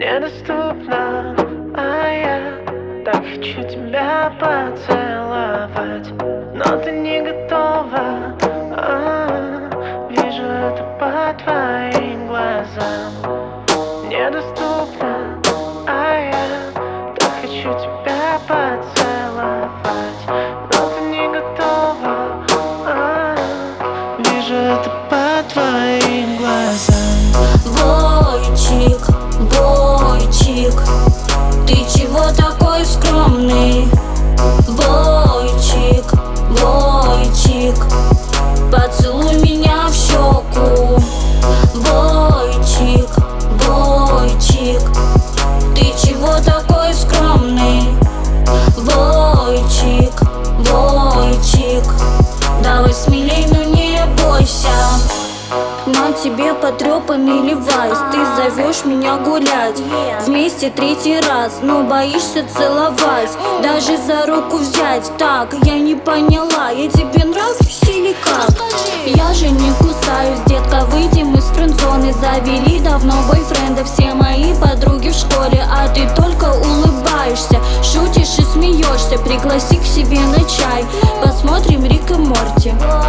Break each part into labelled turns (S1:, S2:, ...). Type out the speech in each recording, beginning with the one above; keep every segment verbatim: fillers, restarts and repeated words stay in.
S1: недоступна, а я так хочу тебя поцеловать, но ты не готова. А-а-а, вижу это по твоим глазам. Недоступна, а я так хочу тебя поцеловать, но ты не готова. А-а-а, вижу это по твоим глазам.
S2: Бойчик, бойчик, ты чего такой скромный? Бойчик, бойчик, поцелуй меня в щеку. Бойчик, бойчик, ты чего такой скромный? Бойчик, бойчик, давай смелей, но не бойся. На тебе потрепанный левайс, ты зовешь меня гулять вместе третий раз, но боишься целовать, даже за руку взять. Так, я не поняла, я тебе нравлюсь или как? Я же не кусаюсь, детка, выйдем из френдзоны. Завели давно бойфренда все мои подруги в школе, а ты только улыбаешься, шутишь и смеешься. Пригласи к себе на чай, посмотрим Рик и Морти.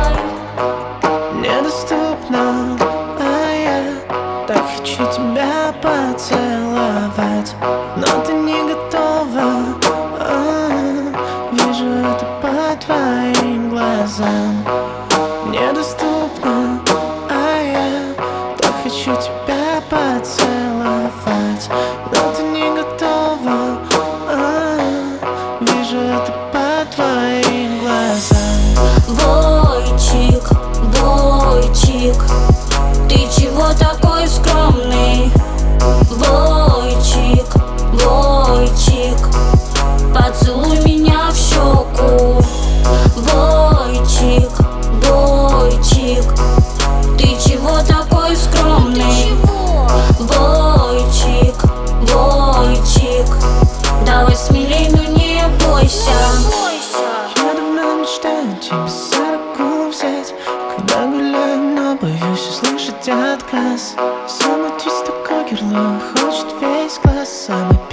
S1: Недоступна, а я так хочу тебя поцеловать, но ты не готова. А-а-а, вижу это по твоим глазам. Недоступна, а я так хочу тебя поцеловать, но ты не готова. А-а-а, вижу это по твоим глазам.
S2: Бойчик, бойчик, ты чего такой скромный? Бойчик, бойчик, поцелуй меня в щеку. Бойчик, бойчик, ты чего такой скромный? Бойчик, бойчик, давай смелей, но не бойся.
S1: Я давно мечтаю тебя за руку взять, когда гуляем, но боюсь услышать отказ. Самый твист такой герло, хочет весь класс, самый